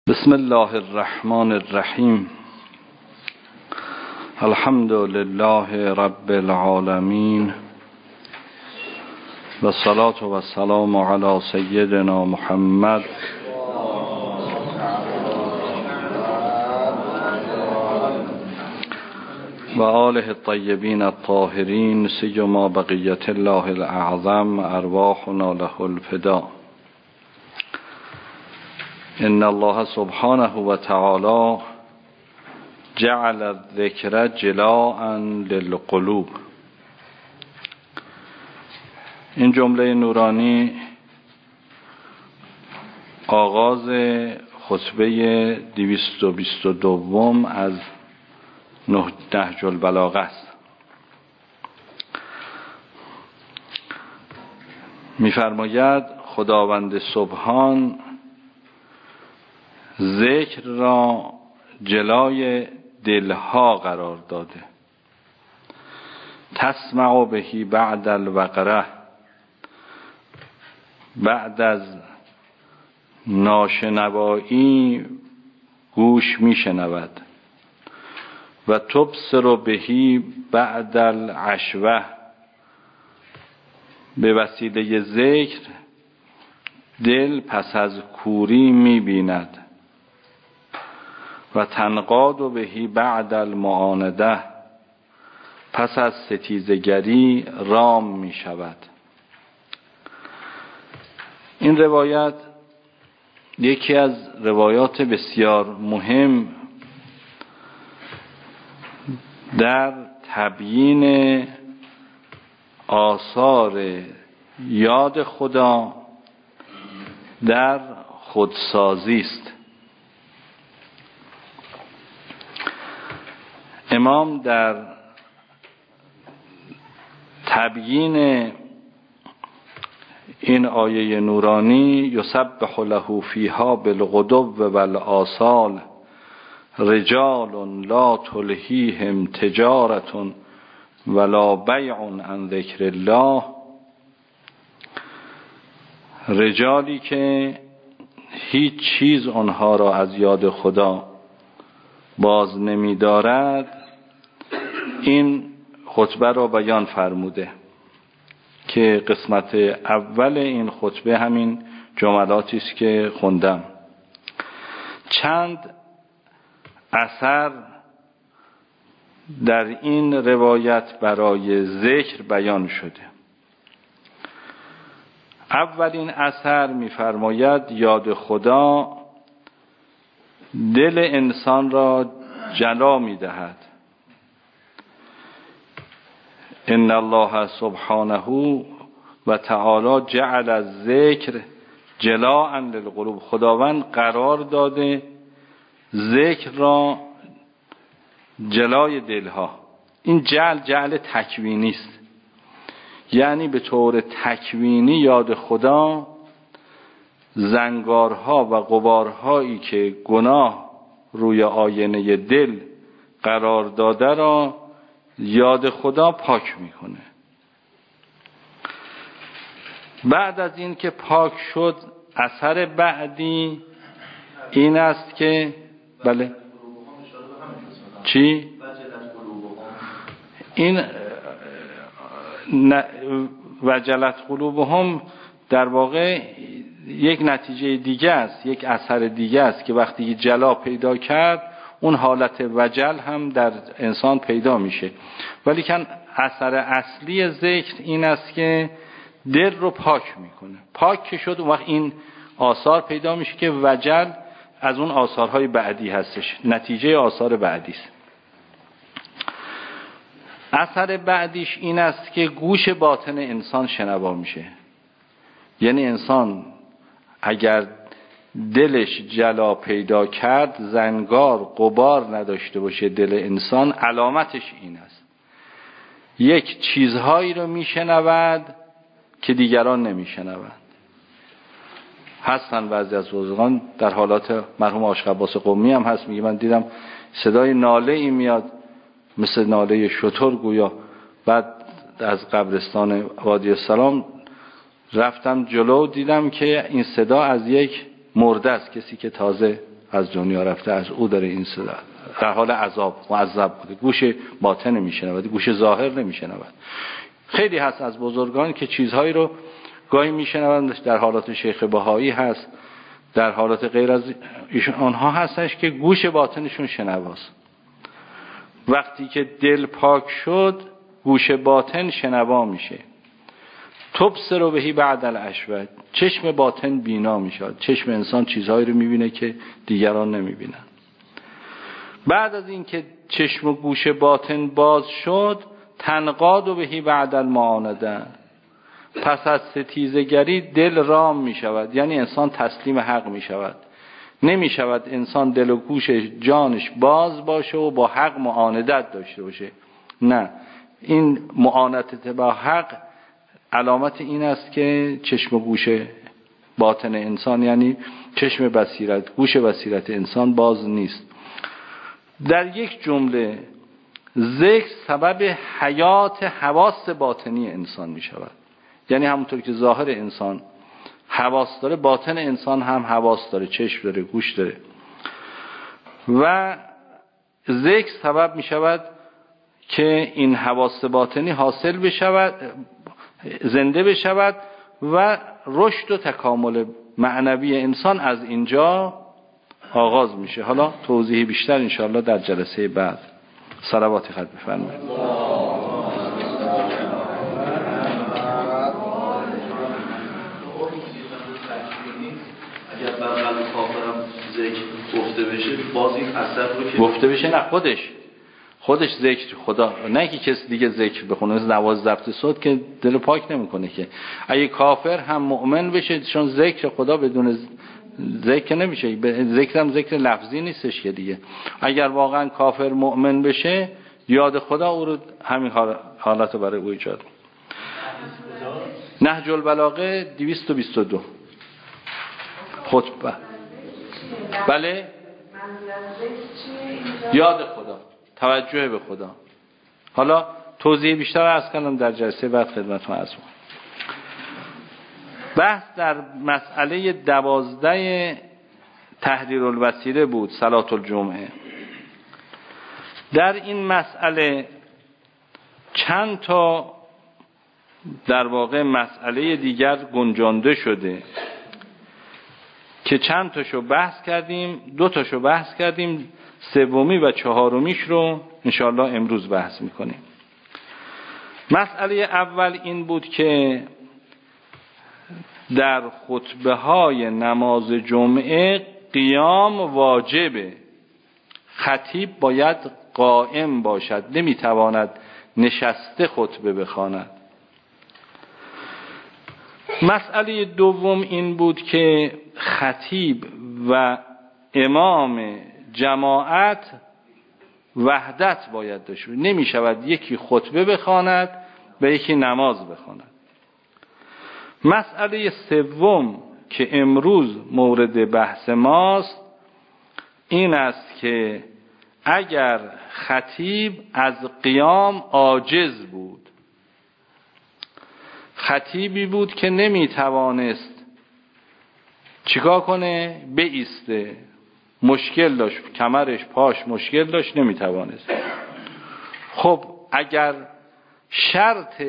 بسم الله الرحمن الرحیم. الحمد لله رب العالمین و الصلاة و السلام علی سیدنا محمد و آله الطیبین الطاهرین سیما بقیت الله الاعظم ارواحنا له الفدا. ان الله سبحانه و تعالی جعل الذکر جلاء للقلوب. این جمله نورانی آغاز خطبه 222 از نهج البلاغه است. می‌فرماید خداوند سبحان ذکر را جلای دلها قرار داده. تسمع بهی بعد الوقره، بعد از ناشنوایی گوش میشنود. و تبصر بهی بعد العشوه، به وسیله ذکر دل پس از کوری میبیند. و تنقاد بهی بعد المعانده، پس از ستیزگری رام می شود. این روایت یکی از روایات بسیار مهم در تبیین آثار یاد خدا در خودسازی است. امام در تبیین این آیه نورانی یسبح له فیها بالغدو والآصال رجال لا تلهیهم تجارة ولا بیع عن ذکر الله، رجالی که هیچ چیز آنها را از یاد خدا باز نمی دارد. این خطبه را بیان فرموده که قسمت اول این خطبه همین جملاتی است که خوندم. چند اثر در این روایت برای ذکر بیان شده. اولین اثر می‌فرماید یاد خدا دل انسان را جلا می‌دهد. ان الله سبحانه و تعالی جعل الذکر جلاء للقلوب. خداوند قرار داده ذکر را جلای دلها. این جعل تکوینی است، یعنی به طور تکوینی یاد خدا زنگارها و غبارهایی که گناه روی آینه دل قرار داده را یاد خدا پاک میکنه. بعد از این که پاک شد، اثر بعدی این است که بله چی؟ این وجلت قلوبهم در واقع یک نتیجه دیگه است، یک اثر دیگه است که وقتی جلا پیدا کرد اون حالت وجل هم در انسان پیدا میشه. ولی کن اثر اصلی ذکر این است که دل رو پاک میکنه. پاک که شد اون وقت این آثار پیدا میشه که وجل از اون آثارهای بعدی هستش، نتیجه آثار بعدی است. اثر بعدیش این است که گوش باطن انسان شنوا میشه. یعنی انسان اگر دلش جلا پیدا کرد، زنگار غبار نداشته باشه دل انسان، علامتش این است یک چیزهایی رو میشنود که دیگران نمیشنوند. هستن بعضی از بزرگان در حالات، مرحوم عاشق عباس قمی هم هست، میگه من دیدم صدای ناله ای میاد مثل ناله شتر گویا. بعد از قبرستان وادی السلام رفتم جلو، دیدم که این صدا از یک مرده است، کسی که تازه از دنیا رفته، از او داره این صدا، در حال عذاب معذب بوده، گوش باطن نمیشنود، گوش ظاهر نمیشنود. خیلی هست از بزرگان که چیزهایی رو گاهی میشنوند، در حالات شیخ بهایی هست، در حالات غیر از ایشون آنها هستش که گوش باطنشون شنواست. وقتی که دل پاک شد گوش باطن شنوا میشه. تبصر بهی بعد العشوه، چشم باطن بینا میشه. چشم انسان چیزهایی رو میبینه که دیگران نمیبینن. بعد از این که چشم و گوش باطن باز شد، تنقاد بهی بعد المعانده، پس از ستیزگری دل رام میشود، یعنی انسان تسلیم حق میشود. نمیشود انسان دل و گوش جانش باز باشه و با حق معاندت داشته باشه. نه، این معاندت با حق علامت این است که چشم و گوش باطن انسان، یعنی چشم بصیرت، گوش بصیرت انسان باز نیست. در یک جمله ذکر سبب حیات حواس باطنی انسان می شود. یعنی همونطور که ظاهر انسان حواس داره، باطن انسان هم حواس داره، چشم داره، گوش داره. و ذکر سبب می شود که این حواس باطنی حاصل بشود، زنده بشود و رشد و تکامل معنوی انسان از اینجا آغاز میشه. حالا توضیح بیشتر انشاءالله در جلسه بعد. صلوات خط بفرمایید. اگر برقل کافرم ذکر گفته بشه، باز این اثر رو که گفته بشه، نه خودش ذکر خدا، نه که کسی دیگه ذکر بخونه. مثل نواز ضبط صوت که دل پاک نمیکنه که. اگه کافر هم مؤمن بشه، چون ذکر خدا بدون ذکر نمیشه. ذکر هم ذکر لفظی نیستش که دیگه. اگر واقعا کافر مؤمن بشه، یاد خدا او رو همین حالت رو برای او ایجاد. نهج البلاغه 222 خطبه. بله، یاد خدا، توجه به خدا. حالا توضیح بیشتر عرض کنم در جلسه بعد خدمتتون عرض کنم. بحث در مسئله 12 تحریر الوسیله بود، صلات الجمعه. در این مسئله چند تا در واقع مسئله دیگر گنجانده شده که چند تاشو بحث کردیم، 2 تاشو بحث کردیم، سومی و 4میش رو انشاءالله امروز بحث میکنیم. مسئله اول این بود که در خطبه های نماز جمعه قیام واجبه. خطیب باید قائم باشد، نمیتواند نشسته خطبه بخواند. مسئله دوم این بود که خطیب و امام جماعت وحدت باید داشته. نمی شود یکی خطبه بخواند و یکی نماز بخواند. مسئله سوم که امروز مورد بحث ماست این است که اگر خطیب از قیام عاجز بود، خطیبی بود که نمی توانست چیکار کنه؟ بایسته، مشکل داشت، کمرش پاش مشکل داشت، نمی توانست. خب اگر شرط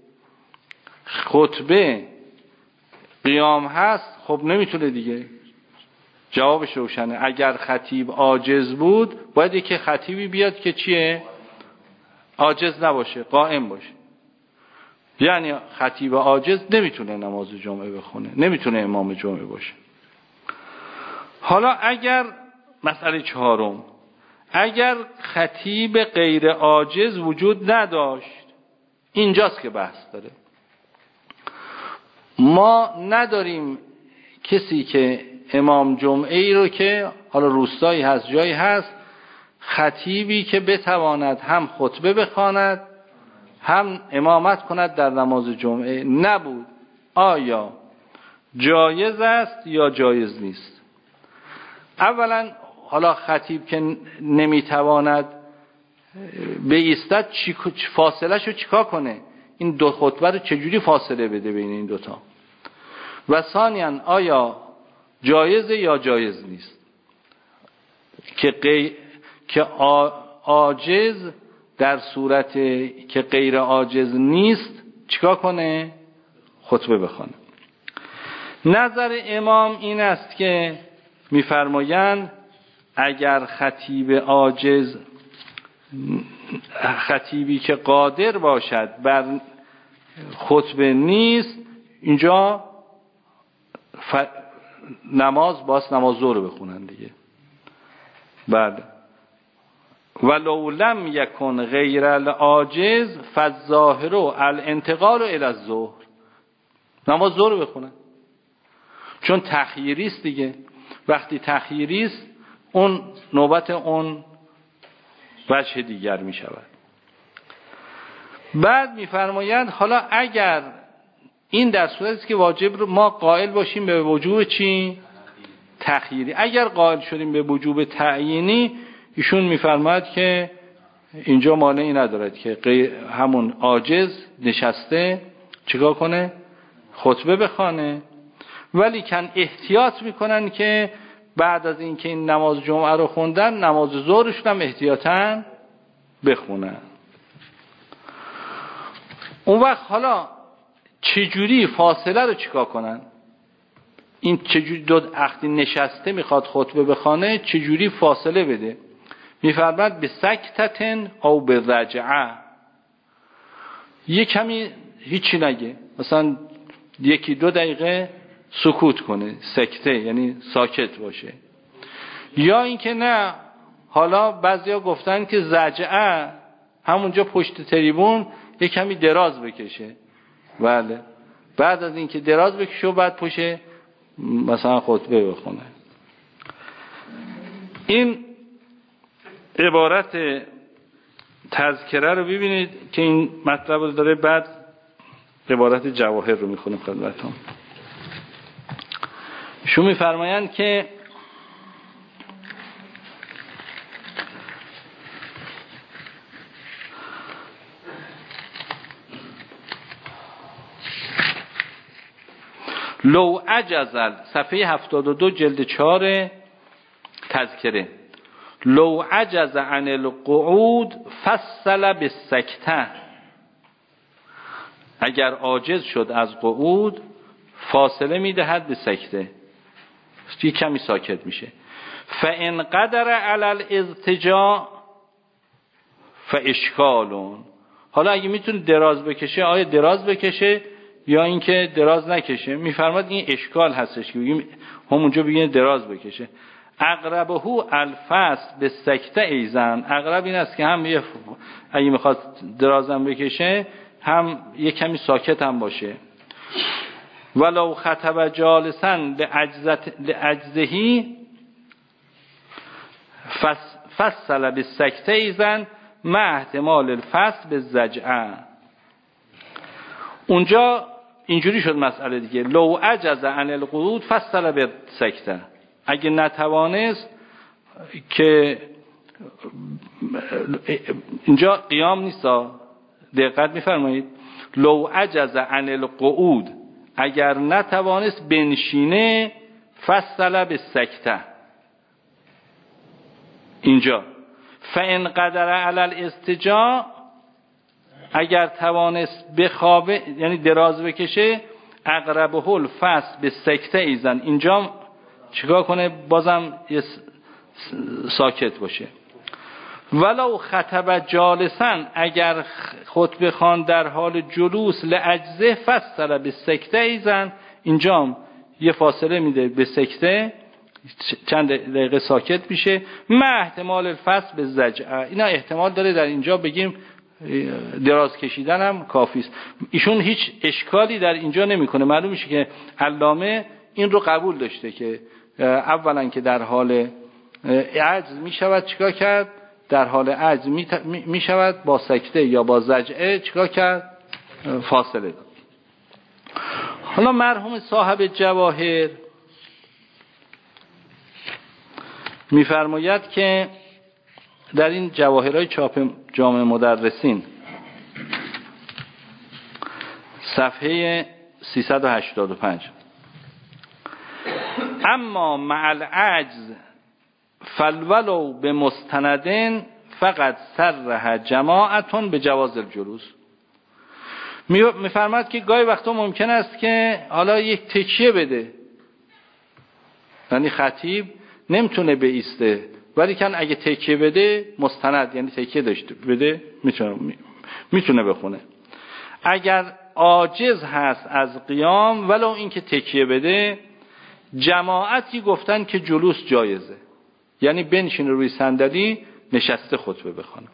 خطبه قیام هست، خب نمیتونه دیگه. جوابش روشنه. اگر خطیب عاجز بود، باید یک خطیبی بیاد که چیه؟ عاجز نباشه، قائم باشه. یعنی خطیب عاجز نمیتونه نماز جمعه بخونه، نمیتونه امام جمعه باشه. حالا اگر مسئله 4، اگر خطیب غیر عاجز وجود نداشت، اینجاست که بحث داره. ما نداریم کسی که امام جمعه ای رو که حالا روستایی هست جایی هست، خطیبی که بتواند هم خطبه بخواند هم امامت کند در نماز جمعه نبود. آیا جایز است یا جایز نیست؟ اولا حالا خطیب که نمیتواند بایستد، فاصله شو چیکار کنه؟ این دو خطبه رو چجوری فاصله بده بین این دوتا؟ و ثانیاً آیا جایز یا جایز نیست؟ که عاجز در صورت که غیر عاجز نیست چیکار کنه؟ خطبه بخونه. نظر امام این است که میفرمایند اگر خطیب عاجز، خطیبی که قادر باشد بر خطبه نیست، اینجا نماز ظهر بخونن دیگه. بعد ولو لم یکن غیر العاجز فالظاهر الانتقال الى الظهر، نماز ظهر بخونن، چون تخییری است دیگه. وقتی تخییری است اون نوبت اون وجه دیگر می شود. بعد میفرمایند حالا اگر این در صورتی است که واجب رو ما قائل باشیم به وجوب چی؟ تخییری. اگر قائل شدیم به وجوب تعیینی، ایشون میفرماید که اینجا مانعی ندارد که همون عاجز نشسته چیکار کنه؟ خطبه بخونه. ولی کن احتیاط میکنن که بعد از اینکه این نماز جمعه رو خوندن، نماز ظهرشون هم احتیاطاً بخونن. اون وقت حالا چجوری فاصله رو چیکار کنن؟ این چجوری دو وقتی نشسته میخواد خطبه بخونه چجوری فاصله بده؟ میفرماید به سکتتن او به رجعه، یه کمی هیچی نگه، مثلا 1-2 دقیقه سکوت کنه، سکته یعنی ساکت باشه. یا اینکه نه، حالا بعضیا گفتن که زجعه همونجا پشت تریبون یه کمی دراز بکشه. بله، بعد از اینکه دراز بکشه و بعد پشت مثلا خطبه بخونه. این عبارت تذکره رو ببینید که این مطلب رو داره. بعد عبارت جواهر رو میخونم خدمتتون. شو میفرمایند که لو عجزل، صفحه 72 جلد 4 تذکره، لو عجز عن القعود فصل بالسکته، اگر عاجز شد از قعود فاصله میدهد به سکته، یه کمی ساکت میشه. فان قدر علی الاضطجاع فاشکال، حالا اگه میتونه دراز بکشه، آیا دراز بکشه یا اینکه دراز نکشه؟ میفرماد این اشکال هستش که بگیم همونجا بگیم دراز بکشه. اقربه الفصل به سکته ایزن، اقرب این است که هم اگه میخواد درازم بکشه هم یه کمی ساکت هم باشه. ولو خطب جالسا لعجزهی فصل به سکته ایزن مع احتمال الفصل به زجعه. اونجا اینجوری شد مسئله دیگه، لو عجز عن القعود فصل به سکته، اگه نتوانست که اینجا قیام نیستا، دقت میفرمایید، لو عجز عن القعود، اگر نتوانست بنشینه فصل به سکته. اینجا فان قدر علی الاضطجاع، اگر توانست بخوابه یعنی دراز بکشه، اقربه الفصل به سکته ایزن، اینجا چیکار کنه؟ بازم ساکت باشه. ولو خطب جالسا، اگر خطبه خوان در حال جلوس لعجزه فصل به سکته ایزن، اینجا یه فاصله میده به سکته، چند دقیقه ساکت میشه. مع احتمال الفصل به زجعه، اینا احتمال داره در اینجا بگیم دراز کشیدن هم کافی است. ایشون هیچ اشکالی در اینجا نمیکنه. معلوم میشه که علامه این رو قبول داشته که اولا که در حال عجز میشود چیکار کرد؟ در حال عجز میشود با سکته یا با زجعه چیکار کرد؟ فاصله داد. حالا مرحوم صاحب جواهر میفرماید که در این جواهرهای چاپ جامع مدرسین صفحه 385، اما مع العجز فالولو به مستندن فقط سرها جماعتون به جواز الجلوس. میفرماد که گاهی وقتا ممکن است که حالا یک تکیه بده، یعنی خطیب نمیتونه بایسته، ولی کن اگه تکیه بده مستند، یعنی تکیه داشته بده، میتونه بخونه. اگر عاجز هست از قیام ولو اینکه تکیه بده، جماعتی گفتن که جلوس جایزه، یعنی بنشینه روی صندلی نشسته خطبه بخونه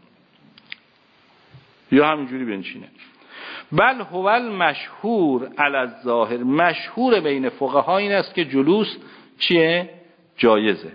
یا همینجوری بنشینه. بل هو المشهور علی الظاهر، مشهور بین فقها این است که جلوس چیه؟ جایزه.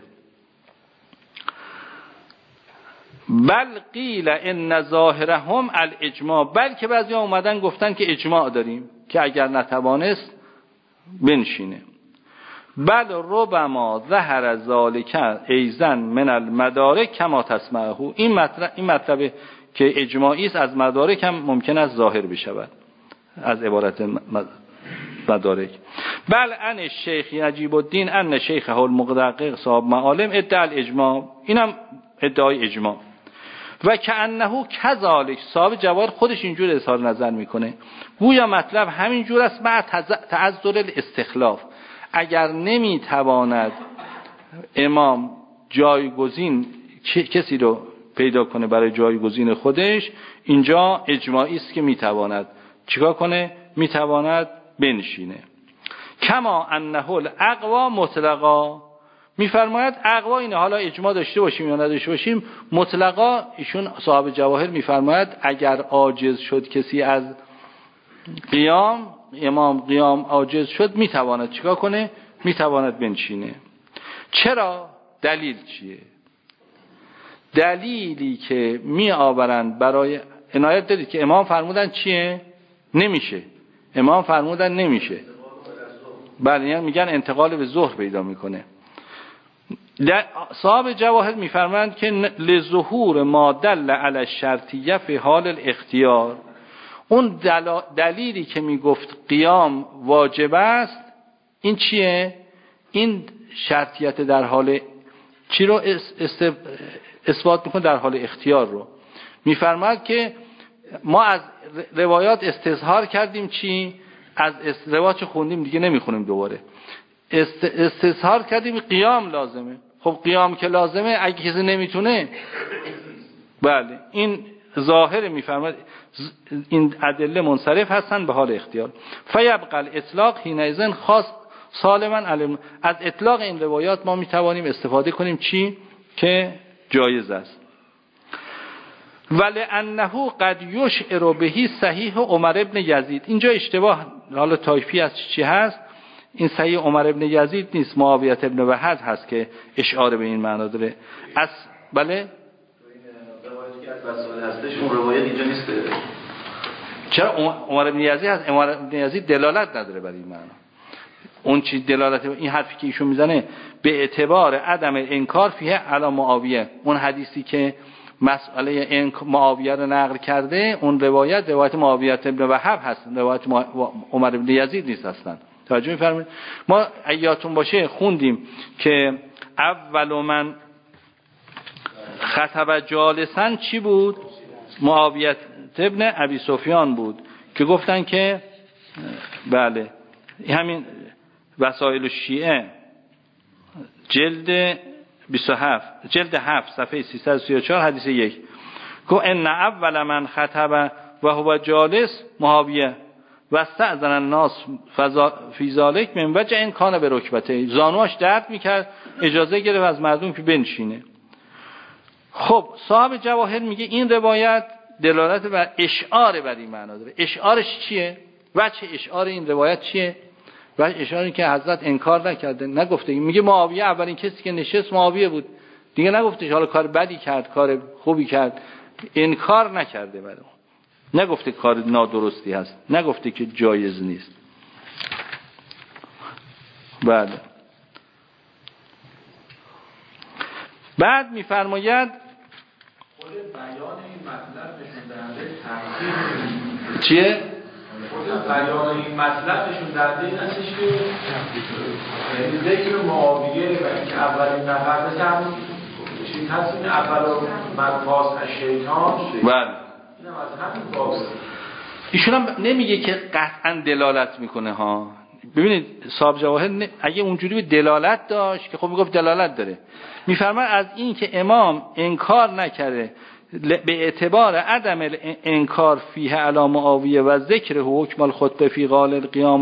بل قیل ان ظاهرهم الاجماع، بلکه بعضی اومدن گفتن که اجماع داریم که اگر نتوانست بنشینه. بل ربما ظهر ذالک ایزن من المدارک کما تسمعه، این مطلب که اجماعی است از مدارک هم ممکن است ظاهر بشود از عبارت مدارک. بل ان الشیخ نجیب الدین ان شیخه المقدق صاحب معالم ادعا الاجماع، اینم ادعای اجماع. و کأنه کذالک، صاحب جواهر خودش اینجور اظهار نظر میکنه، گویا مطلب همین جور است مع تعذر الاستخلاف. اگر نمیتواند امام جایگزین کسی رو پیدا کنه برای جایگزین خودش، اینجا اجماعی است که میتواند چیکار کنه؟ میتواند بنشینه. کما انه الاقوا مطلقا، میفرماید اقوا اینه، حالا اجماع داشته باشیم یا نداشته باشیم، مطلقا ایشون صاحب جواهر میفرماید اگر عاجز شد کسی از قیام، امام قیام عاجز شد، میتواند چیکار کنه؟ میتواند بنشینه. چرا؟ دلیل چیه؟ دلیلی که می آورند برای عنایت دارید که امام فرمودن چیه؟ نمیشه. امام فرمودن نمیشه. بله، میگن انتقال به ظهر پیدا میکنه. صاحب جواهر میفرمایند که لظهور ما دل علی الشرطیه فی حال الاختیار، اون دلیلی که میگفت قیام واجب است، این چیه؟ این شرطیت در حال چی رو اثبات میکنه؟ در حال اختیار رو. میفرماید که ما از روایات استظهار کردیم چی؟ از روایات خوندیم دیگه نمیخونیم دوباره، استظهار کردیم قیام لازمه. خب قیام که لازمه، اگه کسی نمیتونه، بله این ظاهر میفرماید این ادله منصرف هستن به حال اختیار. فیبقى الاطلاق حینئذ خاص سالما علم، از اطلاق این روایات ما میتوانیم استفاده کنیم چی؟ که جایز است. ولانه قد یشعر به صحیح عمر ابن یزید، اینجا اشتباه حالا طایفی از چی هست، این صحیح عمر ابن یزید نیست، معاویه ابن وحد هست که اشاره به این معنا داره. از بله روایتی که از وسائل هستش، اون روایت اینجا نیست. چرا عمر ابن یزید هست؟ عمر ابن یزید دلالت نداره بر این معنا. اون چی دلالت، این حرفی که ایشون میزنه به اعتبار عدم انکار فیه علی معاویه، اون حدیثی که مسئله معاویه رو نقل کرده، اون روایت معاویه ابن وهب هست، روایت عمر ابن یزید نیست اصلا. توجه می‌فرمایید؟ ما یادتون باشه خوندیم که اول من خطب جالسن چی بود؟ معاویه ابن ابی سفیان بود که گفتن که بله همین وسائل الشیعه جلد 27 جلد 7 صفحه 334 حدیث 1 گفت ان اول من خطب و هو جالس معاویه و استأذن الناس فی ذلک من وجه این کان به رکبته، زانواش درد میکرد، اجازه گرفت از مردم که بنشینه. خب صاحب جواهر میگه این روایت دلالت بر اشعار بر این معنا داره. اشعارش چیه؟ وجه اشعار این روایت چیه؟ وجه اشعاری که حضرت انکار نکرده، نگفته. میگه معاویه اولین کسی که نشست معاویه بود، دیگه نگفته حالا کار بدی کرد، کار خوبی کرد، انکار نکرده برای اون، نگفته کار نادرستی هست، نگفته که جایز نیست. بله. بعد میفرماید خود بیان این مطلب نشون دهنده تفسیر چیه؟ خود بیان این مطلب نشون دهنده این هستش که یعنی ذکر معاویه و اینکه اولین نفر مثل همون هست این اول من پاس از شیطان. بله. اینم از همین بابه. ایشون هم نمیگه که قطعا دلالت میکنه ها. ببینید صاحب جواهر اگه اونجوری به دلالت داشت که خب میگفت دلالت داره، میفرماید از این که امام انکار نکرده به اعتبار عدم انکار فیه علی معاویه و ذکر حکم الخطبه فی قال القیام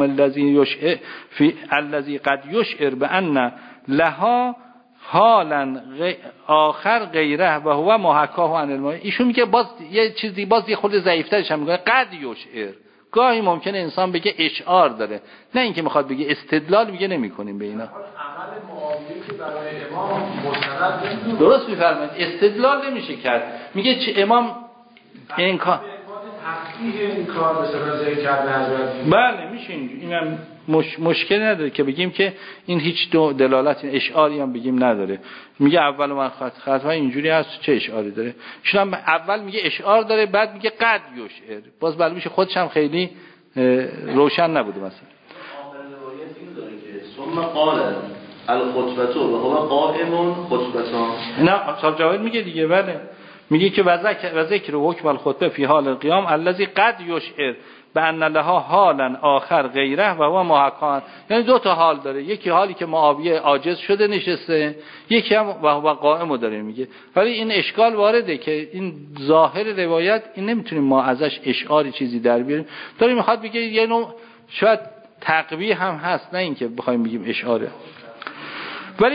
الذی قد یشعر بان لها حالا آخر غیره و هو محکاه عن الماء. ایشون میگه باز یه چیزی باز یه خود ضعیف‌ترش هم میگه قد یشعر. گاهی ممکنه انسان بگه اشعار داره، نه اینکه میخواد بگه استدلال، میگه نمی‌کنیم به اینا. عمل معاویه که برای امام مستند درست می‌فرمایید، استدلال نمیشه کرد. میگه چه امام انکار تفسیر این کار به سبب ذکر حضرت. بله میشه اینم مشکل نداره که بگیم که این هیچ دلالت اشعاری هم بگیم نداره. میگه اول من خطا اینجوری هست، چه اشعاری داره؟ ایشون اول میگه اشعار داره، بعد میگه قد یشعر. باز معلوم میشه خودش هم خیلی روشن نبوده. مثلا آخر روایت این داره که ثم قال الخطبه و هو قائم خطبتان. نه صاحب جواهر میگه دیگه. بله میگه که و ذکر حکم الخطبه فی حال القیام الذی قد یشعر بان لها حالا آخر غیره و هو محکان. یعنی دو تا حال داره، یکی حالی که معاویه عاجز شده نشسته، یکی هم و هو قائم داره میگه. ولی این اشکال وارده که این ظاهر روایت این نمیتونیم ما ازش اشعاری چیزی در بیاریم. داره میخواد بگه یه نوع شاید تقویه هم هست، نه اینکه بخوایم بگیم اشعاره. ولی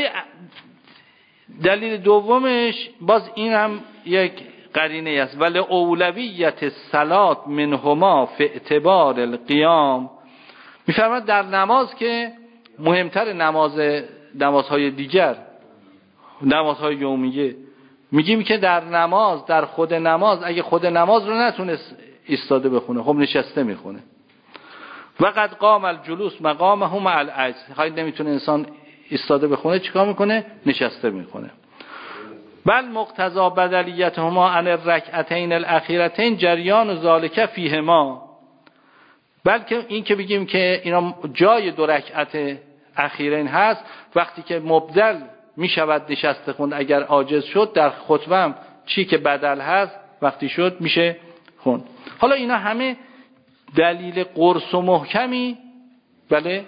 دلیل دومش باز این هم یک قرینه است، ولی اولویت صلات منهما فی اعتبار القیام. میفرماید در نماز که مهمتر نمازهای دیگر، نمازهای یومیه، میگیم که در نماز، در خود نماز، اگه خود نماز رو نتونست ایستاده بخونه خب نشسته میخونه. وقد قام الجلوس مقامه مع العجز. خواهید نمیتونه انسان ایستاده بخونه چیکار میکنه؟ نشسته میکنه. بل مقتضا بدلیتهما عن الرکعتین الاخیرتین جریان ذالک فیهما. بلکه این که بگیم که اینا جای دو رکعت اخیرین هست، وقتی که مبدل میشود نشسته خوند، اگر عاجز شد در خطبه هم چی که بدل هست وقتی شد میشه خوند. حالا اینا همه دلیل قرص و محکمی، بله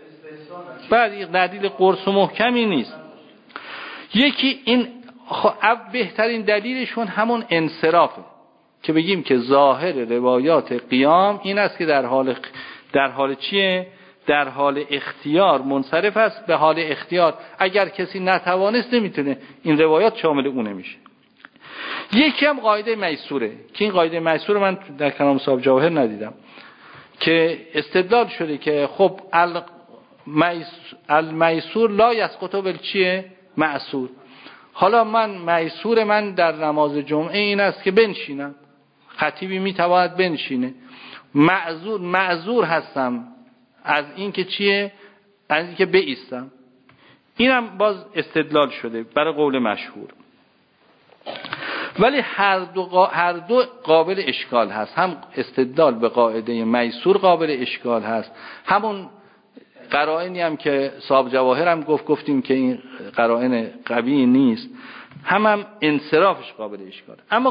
دلیل قرص و محکمی نیست. یکی این بهترین دلیلشون همون انصرافه که بگیم که ظاهر روایات قیام این است که در حال چیه؟ در حال اختیار منصرف است. به حال اختیار اگر کسی نتوانست نمیتونه، این روایات شامل اونه میشه. یکی هم قاعده میسوره که این قاعده میسور من در کلام صاحب جواهر ندیدم که استدلال شده که خب المیسور لا یسقط بالچیه معسور. حالا میسور من در نماز جمعه این است که بنشینم، خطیبی میتواند بنشینه، معذور هستم از این که چیه؟ از این که بایستم. اینم باز استدلال شده برای قول مشهور. ولی هر دو قابل اشکال هست. هم استدلال به قاعده میسور قابل اشکال هست، همون قرائنی هم که صاحب جواهر هم گفتیم که این قرائن قوی نیست، هم انصرافش قابل اشکال. اما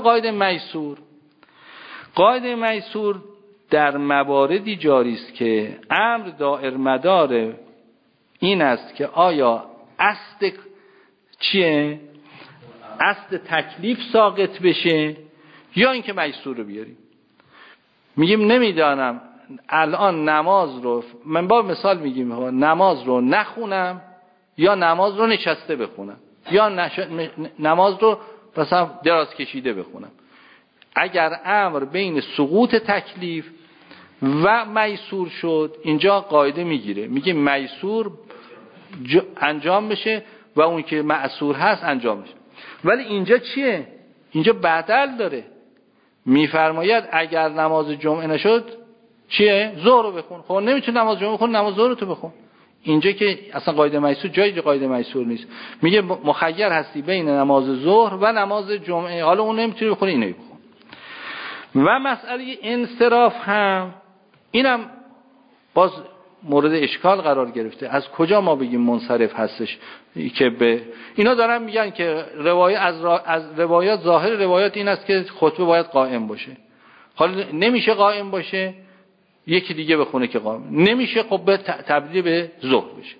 قاعده میسور در مواردی جاری است که امر دائر مدار این است که آیا اصل چیه؟ اصل تکلیف ساقط بشه یا اینکه میسور رو بیاریم. میگیم نمیدانم الان نماز رو، من با مثال میگیم نماز رو نخونم یا نماز رو نشسته بخونم یا نماز رو مثلا دراز کشیده بخونم. اگر امر بین سقوط تکلیف و میسور شد اینجا قاعده میگیره، میگه میسور انجام بشه و اون که معسور هست انجام بشه. ولی اینجا چیه؟ اینجا بدل داره. میفرماید اگر نماز جمعه نشد چیه؟ ظهر رو بخون. خب نمیتونی نماز جمعه بخون، نماز ظهر رو بخون. اینجا که اصلا قاعده میسور جای قاعده میسور نیست. میگه مخیر هستی بین نماز ظهر و نماز جمعه، حالا اون نمیتونی بخونی اینو بخون. و مسئله انصراف هم اینم باز مورد اشکال قرار گرفته. از کجا ما بگیم منصرف هستش که به اینا دارن میگن که از روایات، ظاهر روایات این است که خطبه باید قائم باشه. حالا نمیشه قائم باشه، یکی دیگه بخونه که قائم، نمیشه خب به تبدیل به ظهر بشه.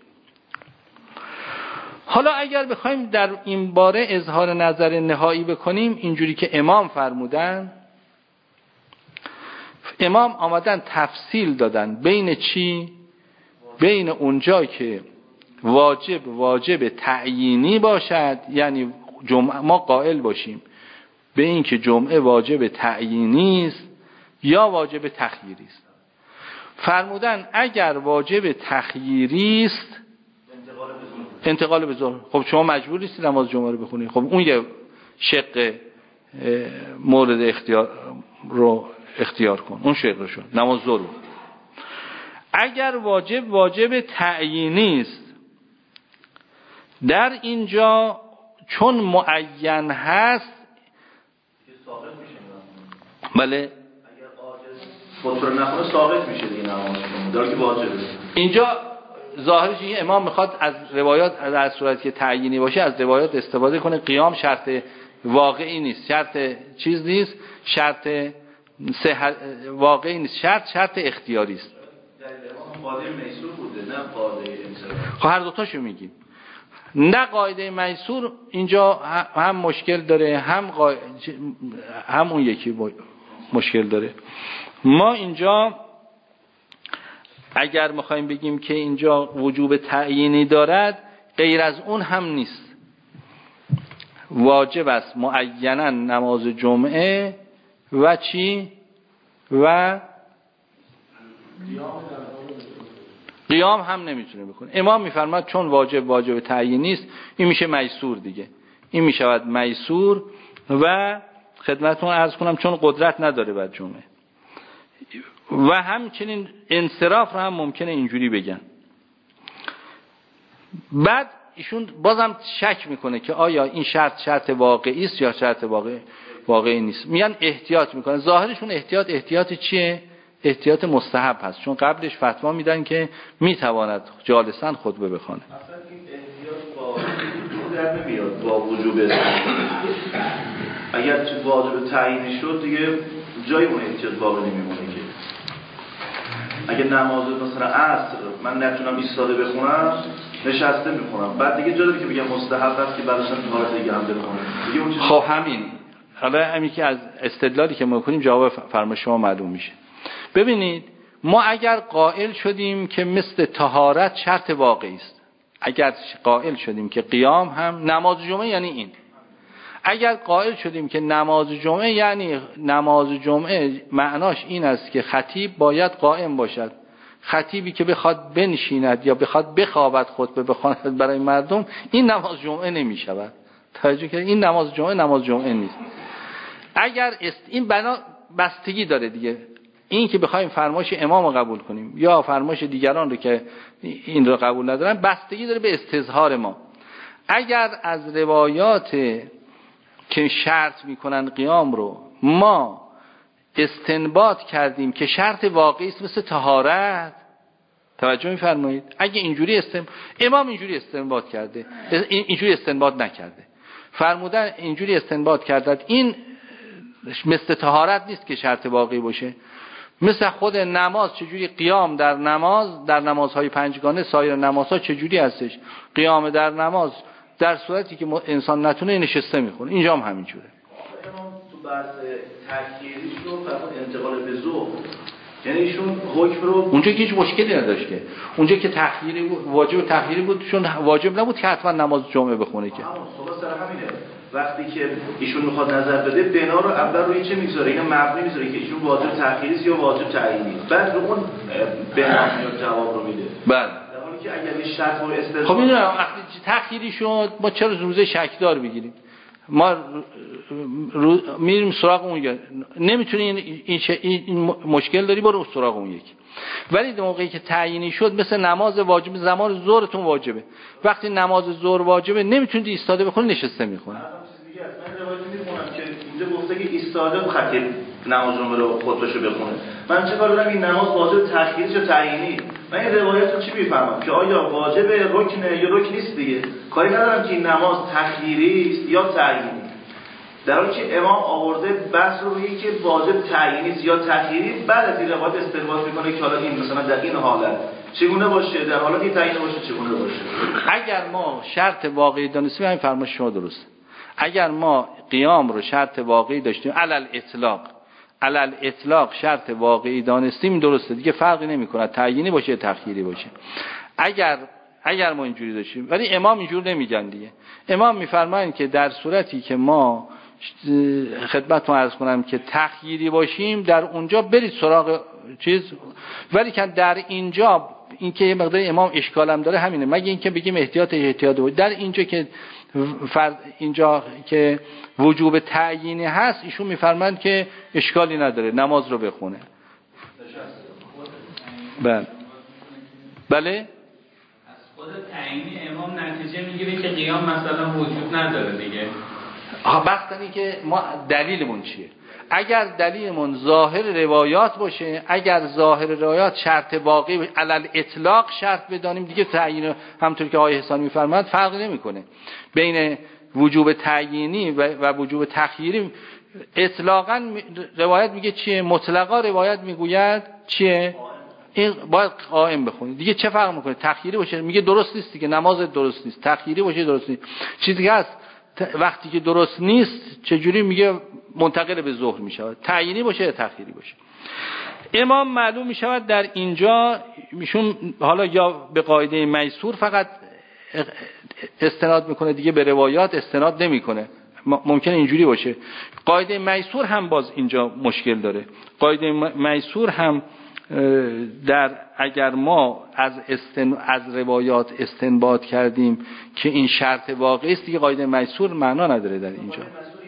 حالا اگر بخوایم در این باره اظهار نظر نهایی بکنیم، اینجوری که امام فرمودن، امام آمدن تفصیل دادن بین چی؟ بین اونجا که واجب تعیینی باشد، یعنی جمعه ما قائل باشیم به این که جمعه واجب تعیینی است یا واجب تخییری است. فرمودن اگر واجب تخییری است انتقال به ظهر، خب شما مجبور نیستی نماز جمعه رو بخونی، خب اون یه شق مورد اختیار رو اختیار کن، اون شق رو شد نماز ظهر. اگر واجب تعیینی است، در اینجا چون معین هست بله اگر خطبه نخونه ثابت میشه دیگه نماز داره که واجبه. اینجا ظاهرش این امام میخواد از روایات در صورتی که تعیینی باشه از روایات استفاده کنه. قیام شرط واقعی نیست، شرط چیز نیست، شرط واقعی نیست، شرط اختیاری است. قاعده میسور بوده نه قاعده انصراف. خب هر دو تاشو میگیم. نه قاعده میسور اینجا هم مشکل داره، هم اون یکی مشکل داره. ما اینجا اگر میخوایم بگیم که اینجا وجوب تعیینی دارد، غیر از اون هم نیست. واجب است معینا نماز جمعه و چی؟ و قیام هم نمیتونه بکنه. امام میفرماد چون واجب تعیینی است، این میشه میسور دیگه، این میشود میسور. و خدمتتون عرض کنم چون قدرت نداره بر جمعه. و همچنین انصراف رو هم ممکنه اینجوری بگن. بعد ایشون بازم شک میکنه که آیا این شرط واقعی است یا شرط واقعی نیست. میگن احتیاط میکنن. ظاهرشون احتیاط چیه؟ احتیاط مستحب هست، چون قبلش فتوا میدن که میتواند جالساً خطبه بخونه. اصلا این احتیاط با نمیاد با وجوب اگر تو واجب تعیینی شد دیگه جای اون احتیاط باقی نمیمونه. که اگه نماز مثلا عصر من نتونم ایستاده بخونم، نشسته میخونم، بعد دیگه جایی که بگم مستحب است که بعدش هم کار دیگه هم بخونم. خب همین حالا همین که از استدلالی که ما کنیم جواب فرمایش شما معلوم میشه. ببینید ما اگر قائل شدیم که مثل طهارت شرط واقعی است، اگر قائل شدیم که قیام هم نماز جمعه یعنی این، اگر قائل شدیم که نماز جمعه یعنی نماز جمعه معناش این است که خطیب باید قائم باشد، خطیبی که بخواد بنشیند یا بخواد بخوابد خطبه بخواند برای مردم، این نماز جمعه نمی شود. توجه کنید، این نماز جمعه نیست. اگر این بنا بستگی داره دیگه، این که بخوایم فرمایش امام رو قبول کنیم یا فرمایش دیگران رو که این رو قبول ندارن، بستگی داره به استظهار ما. اگر از روایات که شرط میکنن قیام رو ما استنباط کردیم که شرط واقعی است مثل طهارت، توجه می‌فرمایید؟ اگه اینجوری امام اینجوری استنباط کرده، اینجوری استنباط نکرده، فرمودن اینجوری استنباط کرده، این مثل طهارت نیست که شرط واقعی باشه. مثل خود نماز چجوری قیام در نمازهای پنجگانه سایر نمازها چجوری هستش، قیام در نماز در صورتی که انسان نتونه نشسته میخونه، اینجا هم همینجوره. تو بحث تکیریش رو فرمود انتقال به ظهر، یعنی ایشون حکم رو اونجا که هیچ مشکلی نداشت، که اونجا که تخییری بود، واجب تخییری بود، چون واجب نبود که حتما نماز جمعه بخونه. که صحبت سر همینه. وقتی که ایشون میخواد نظر بده، بنا رو اول روی چه میذاره؟ اینا مبنی میذاره که ایشون واجب تخییری یا واجب تعیینی، بعد رو اون بنا میاد جواب رو میده. بله. که اگر این شرط رو استثنا، خب میدونم وقتی تخییری شد ما چرا روزه شکدار بگیریم؟ ما میریم سراغ اون، نمیتونی این مشکل داری برو سراغ اون یکی. ولی در موقعی که تعیینی شد، مثل نماز واجب زمان ظهرتون واجبه، وقتی نماز ظهر واجبه نمیتونید ایستاده بخونی، نشسته میخونی. من روایت میخونم که اینجا گفته که ایستاده خطیب نماز رو خطبهشو بخونه، من چه کار دارم این نماز واجب تخییری یا تعیینی؟ من این روایت رو چی میفهمم که آیا واجب رکنه یا رکن نیست دیگه. کاری ندارم که این نماز تخییری است یا تعیینی، در حالی که امام آورده بحث رو روی که واجب تعیینی است یا تخییری، بعد از این روایت استنباط میکنه که حالا این مثلا در این حالت چگونه باشه، در حالت تعیین باشه چگونه باشه. اگر ما شرط واقعی دانستیم همین فرمایش شما درست. اگر ما قیام رو شرط واقعی داشتیم علل اطلاق شرط واقعی دانستیم درسته دیگه، فرقی نمیکنه تعیینی باشه تخییری باشه. اگر ما اینجوری داشتیم، ولی امام اینجور نمیگن دیگه. امام میفرمایند که در صورتی که ما خدمتتون عرض کنم که تخییری باشیم در اونجا برید سراغ چیز، ولی که در اینجا این که یه مقدار امام اشکالم داره همینه، مگه اینکه بگیم احتیاط در اینجا که اینجا که وجوب تعیینی هست ایشون میفرمایند که اشکالی نداره نماز رو بخونه. بله از خود تعیین امام نتیجه میگیره که قیام مثلا وجود نداره دیگه. بحثی که ما دلیلمون چیه؟ اگر دلیلمون ظاهر روایات باشه، اگر ظاهر روایات شرط واقعی علل اطلاق شرط بدانیم دیگه تعیین همونطور که آقای حسانی میفرماد فرقی نمیکنه بین وجوب تعیینی و وجوب تخییری. اطلاقا روایت میگه چیه؟ مطلقا روایت میگوید چیه؟ این باید قائم بخونید دیگه. چه فرق میکنه؟ تخییری باشه میگه درست نیست دیگه، نماز درست نیست. تخییری باشه درست نیست. چیزی که هست وقتی که درست نیست چجوری میگه منتقل به ظهر میشود، تعیینی باشه یا تخییری باشه. امام معلوم میشود در اینجا میشون حالا یا به قاعده میسور فقط استناد میکنه دیگه به روایات استناد نمیکنه. ممکنه اینجوری باشه. قاعده میسور هم باز اینجا مشکل داره. قاعده میسور هم اگر ما از روایات استنباط کردیم که این شرط واقعی است دیگه قاعده میسور معنا نداره در اینجا.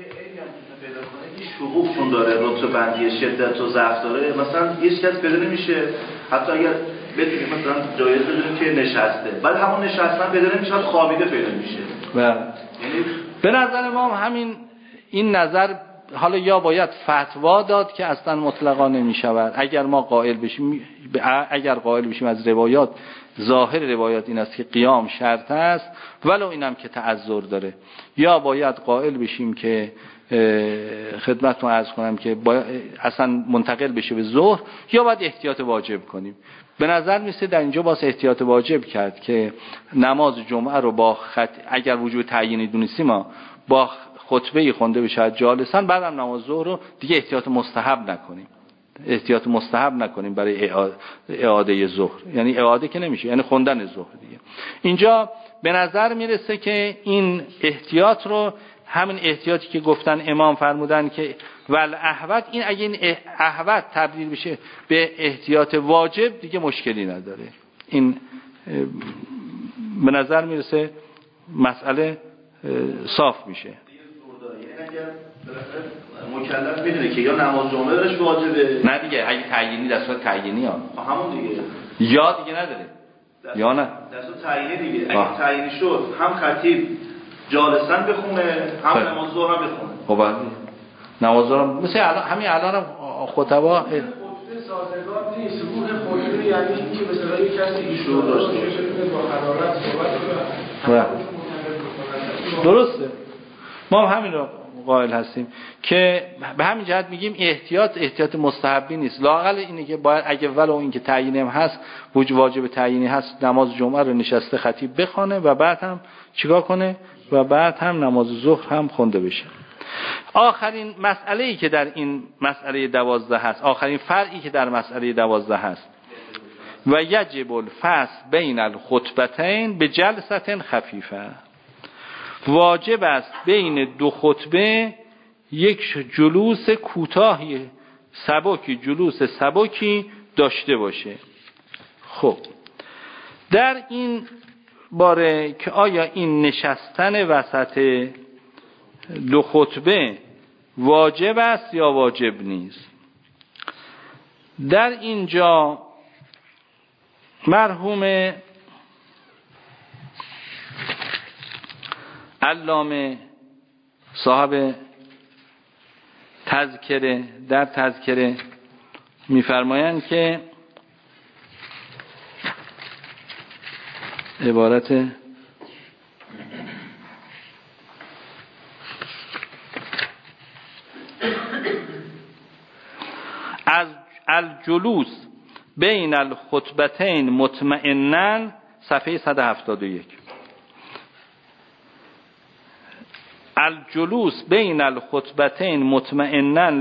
شروع چون داره رتبه بندی شدت و ضعف داره، مثلا هیچ کس پیدا نمیشه، حتی اگر بتونیم مثلا جایز بدونیم که نشسته، بعد همون نشستن پیدا نمیشه، خوابیده پیدا میشه. یعنی به نظر ما همین این نظر حالا یا باید فتوا داد که اصلا مطلقا نمیشود اگر ما قائل بشیم از روایات، ظاهر روایات این است که قیام شرط است ولو اینم که تعذر داره، یا باید قائل بشیم که خدمتتون عرض کنم که اصلا منتقل بشه به ظهر، یا باید احتیاط واجب کنیم. به نظر میسه در اینجا باز احتیاط واجب کرد که نماز جمعه رو اگر وجود تعیینی دونستیم ما با خطبه خونده بشه جالسن، بعدم نماز ظهر رو دیگه احتیاط مستحب نکنیم برای اعاده ظهر، یعنی اعاده که نمیشه یعنی خوندن ظهر دیگه. اینجا به نظر میرسه که این احتیاط رو همین احتیاطی که گفتن امام فرمودن که ول احوت، این اگه این احوت تبدیل بشه به احتیاط واجب دیگه مشکلی نداره. این به نظر میرسه مسئله صاف میشه. مکلف میدونه که یا نماز جمعه درش واجبه، نه دیگه اگه تعیینی در صورت تعیینی ها همون دیگه یا دیگه نداره یا نه در صورت تعیینی دیگه اگه تعیینی شد هم خطیب جالسن بخونه هم نماز ظهر هم بخونه. خب نماز ظهر مثل همین الان خطبا خطبه سازگار نیست. روح خطبه یعنی اینکه مثلا یک کسی ایشون داشته باشه با حرارت صحبت کنه. درسته، ما همین رو قائل هستیم که به همین جهت میگیم احتیاط مستحبی نیست. لااقل اینه که باید اگه ولو این که تعیینی هم هست واجب تعیینی هست نماز جمعه رو نشسته خطیب بخونه و بعد هم چیکار کنه و بعد هم نماز ظهر هم خونده بشه. آخرین مسئله‌ای که در این مسئله 12 هست، آخرین فرعی که در مسئله 12 هست، و یجب الفصل بین الخطبتین به جلسه خفیفه، واجب است بین دو خطبه یک جلوس کوتاهی جلوس سبکی داشته باشه. خب در این باره که آیا این نشستن وسط دو خطبه واجب است یا واجب نیست، در اینجا مرحوم علامه صاحب تذکره در تذکره میفرمایند که عبارت از الجلوس بین الخطبتین مطمئنن، صفحه 171. الجلوس بین الخطبتین مطمئنن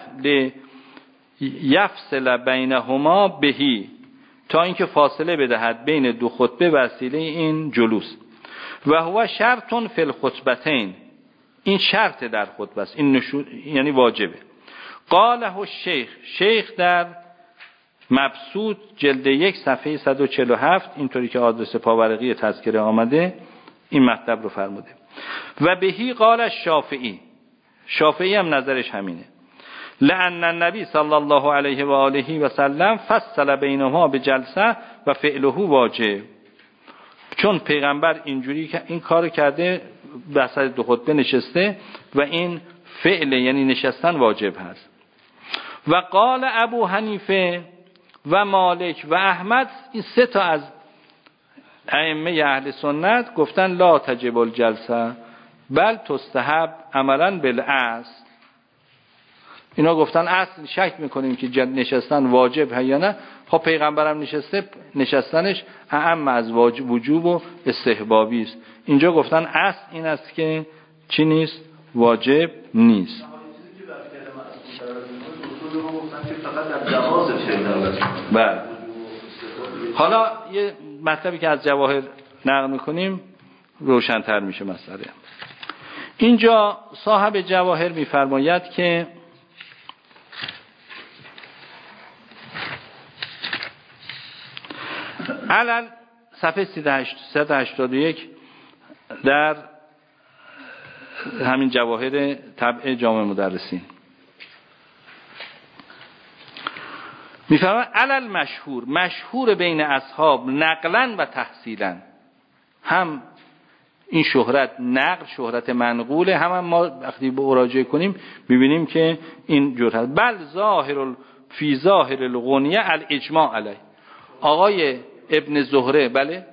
لیفصل بینهما بهی، تا اینکه فاصله بدهد بین دو خطبه وسیله این جلوس. و هو شرط فی الخطبتین، این شرط در خطبه است، این یعنی واجبه. قاله الشیخ، شیخ در مبسوط جلد 1 صفحه 147، اینطوری که آدرس پاورقی تذکره آمده این مطلب رو فرموده. و بهی قال الشافعی، شافعی هم نظرش همینه. لأن النبی صلی الله علیه و آله و سلم فصل بینهما بجلسه و فعله واجب، چون پیغمبر اینجوری که این کار کرده وسط دو خطبه نشسته و این فعل یعنی نشستن واجب هست. و قال ابو حنیفه و مالک و احمد، این سه تا از ائمه اهل سنت گفتن لا تجب الجلسه بل تستحب عملا بالاصل. اینا گفتن اصل شک میکنیم که نشستن واجب ہے یا نه. خب پیغمبرم نشسته، نشستنش اعم از وجوب و استحبابی است. اینجا گفتن اصل این است که چی نیست؟ واجب نیست. بله. حالا یه مطلبی که از جواهر نقل میکنیم روشن‌تر میشه مسئله. اینجا صاحب جواهر میفرماید که علل صفحه 381 در همین جواهر طبع جامع مدرسین میفرماید علل مشهور، مشهور بین اصحاب نقلا و تحصیلا، هم این شهرت نقل، شهرت منقوله، هم ما وقتی به مراجعه کنیم میبینیم که این جور هست. بل فی ظاهر الغنیه الاجماع علیه. آقای ابن زهره، بله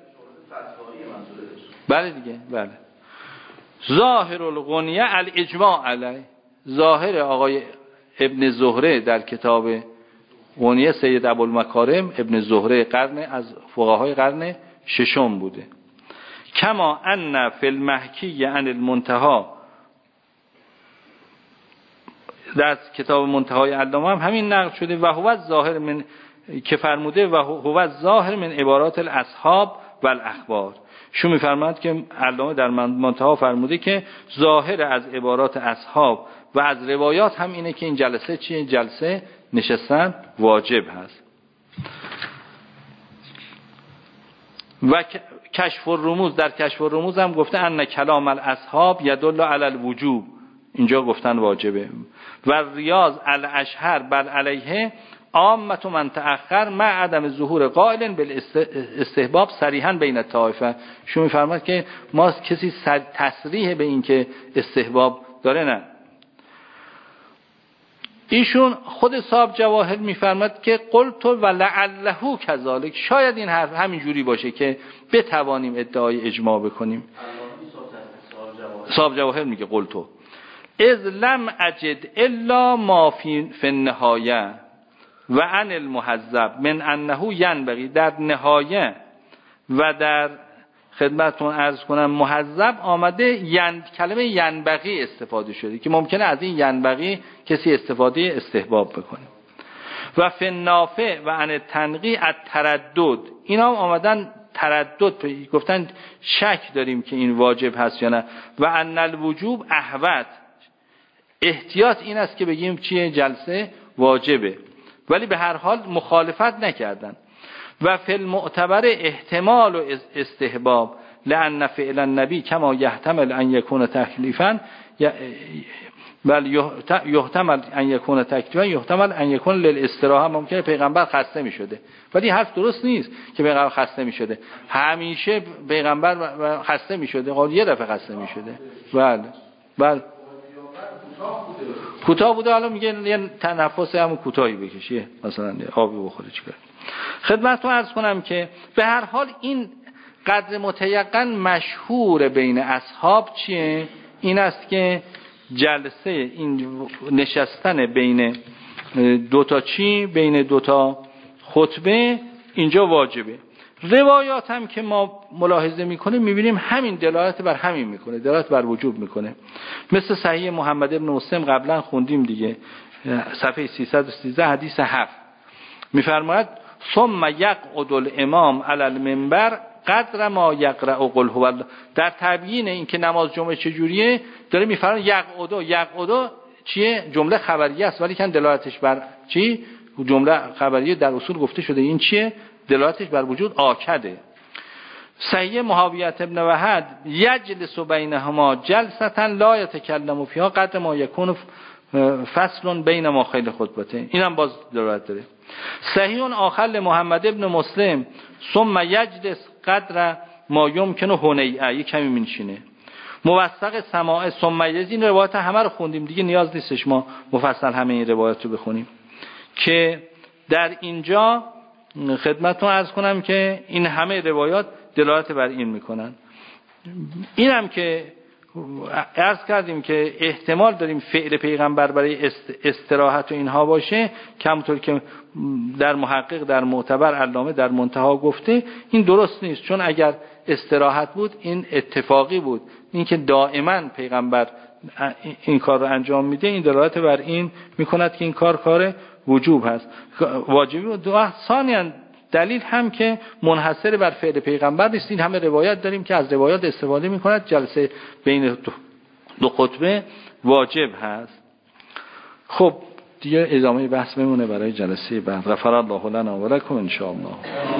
دیگه، بله، ظاهر الغنیه الاجماع علیه، ظاهر آقای ابن زهره در کتاب غنیه سید ابوالمکارم ابن زهره از فقهای قرن ششم بوده. کما ان فی المحکی عن المنتهی، در کتاب منتهای علامه هم همین نقل شده. و هو ظاهر من، که فرموده و هو ظاهر من عبارات الاصحاب و الاخبار. شو میفرماید که علامه در منتها فرموده که ظاهر از عبارات اصحاب و از روایات هم اینه که این جلسه چیه؟ جلسه نشستن واجب هست. و کشف الرموز، در کشف الرموز هم گفته ان کلام الاصحاب یدل علی الوجوب، اینجا گفتن واجبه. و ریاض الاشهر بل علیه عامت من تأخر مع عدم ظهور قائل بالاستحباب صریحا بین الطائفه. شما میفرماید که ما کسی تصریح به این که استحباب داره نه. ایشون خود صاحب جواهر میفرماید که قلت و لعله کذالک، شاید این حرف همین جوری باشه که بتوانیم ادعای اجماع بکنیم. صاحب جواهر میگه قلت اذ لم اجد الا ما فی النهایه و عن المهذب من انه ینبغی، در نهایه و در خدمتتون عرض کنم مهذب آمده کلمه ینبغی استفاده شده که ممکنه از این ینبغی کسی استفاده استحباب بکنه. و فی النافع و عن التنقی التردد، اینا هم آمدن تردد گفتن شک داریم که این واجب هست یا نه. و ان الوجوب احوط، احتیاط این است که بگیم چیه؟ جلسه واجبه، ولی به هر حال مخالفت نکردن. و فی المعتبر احتمال و استحباب لأن فعل النبی کما یحتمل ان یکون تکلیفا بل یحتمل ان یکون تکلیفا یحتمل ان یکون للاستراحه. ممکنه پیغمبر خسته می شده، ولی حرف درست نیست که پیغمبر خسته می شده. همیشه پیغمبر خسته می شده، قال یه دفعه خسته می شده. بله کوتاه بوده، حالا میگه یه تنفس همون کوتاهی بکشیه، مثلا آبی بخوره چیکار. خدمتتون عرض کنم که به هر حال این قدر متیقن مشهور بین اصحاب چیه؟ این است که جلسه این نشستن بین دوتا بین دوتا خطبه اینجا واجبه. روایات هم که ما ملاحظه میکنیم میبینیم همین دلالت بر همین میکنه، دلالت بر وجوب میکنه. مثل صحیح محمد ابن مسلم قبلا خوندیم دیگه، صفحه 313 حدیث 7 میفرماید ثم یقعد الامام علی المنبر قدر ما یقرأ قل هو الله. در تبیین این که نماز جمعه چجوریه داره میفرماید یقعد چیه؟ جمله خبریه است ولی کن دلالتش بر چی؟ جمله خبریه در اصول گفته شده این چیه؟ دلالتش بر وجود آکده. صحیح معاویه ابن وحد یجلس بینهما جلسه لا یتکلم فیها قدر ما یکون فصل بین ما خیل خطبته. اینم باز دلالت داره. صحیح آخر محمد ابن مسلم ثم یجلس قدر ما یمکن هنیئه، یک کمی میشینه. موثق سماع ثم یجلس، این روایت همه رو خوندیم دیگه، نیاز نیستش ما مفصل همه این روایت رو بخونیم که در اینجا خدمتتون عرض کنم که این همه روایات دلالت بر این میکنن. اینم که عرض کردیم که احتمال داریم فعل پیغمبر برای استراحت و اینها باشه، کمطور که در محقق در معتبر علامه در منتها گفته این درست نیست، چون اگر استراحت بود این اتفاقی بود، این که دائما پیغمبر این کار رو انجام میده این دلالت بر این میکند که این کار وجوب هست، واجبی و ثانیاً دلیل هم که منحصر بر فعل پیغمبر نیست. این همه روایت داریم که از روایات استفاده میکند جلسه بین دو خطبه واجب هست. خب دیگه ادامه بحث میمونه برای جلسه بعد. غفر الله لنا و لکم ان شاء الله.